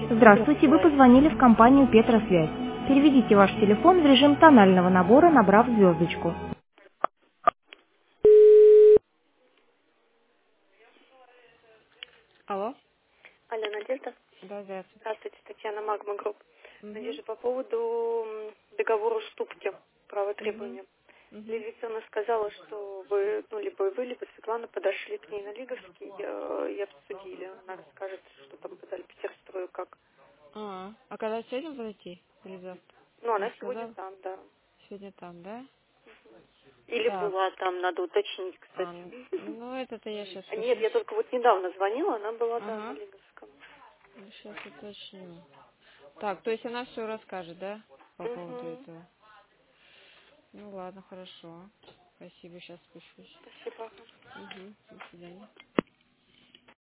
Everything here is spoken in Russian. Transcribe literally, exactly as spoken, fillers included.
Здравствуйте, вы позвонили в компанию Петросвязь. Переведите ваш телефон в режим тонального набора, набрав звездочку. Алло. Алло, Надежда. Да, здравствуйте. Здравствуйте, Татьяна Магма Групп. Угу. Надежда, по поводу м, договора уступки, права Угу. требования. Угу. Лилия Викторовна сказала, что вы, ну, либо вы, либо Светлана подошли к ней на Лиговский э, и обсудили. Она расскажет, что там подали Петерстрою, как. А, а когда сегодня подойти? Или завтра? Ну, Не она сегодня сказал? там, да. Сегодня там, да? Или Так. была там, надо уточнить, А, кстати. ну это-то я сейчас А Нет, сейчас. я только вот недавно звонила, она была, да, на Ага. Лиговском. Сейчас уточню. Так, то есть она все расскажет, да? По поводу Угу. этого. Ну ладно, хорошо. Спасибо, сейчас спущусь. Спасибо. Угу. До свидания.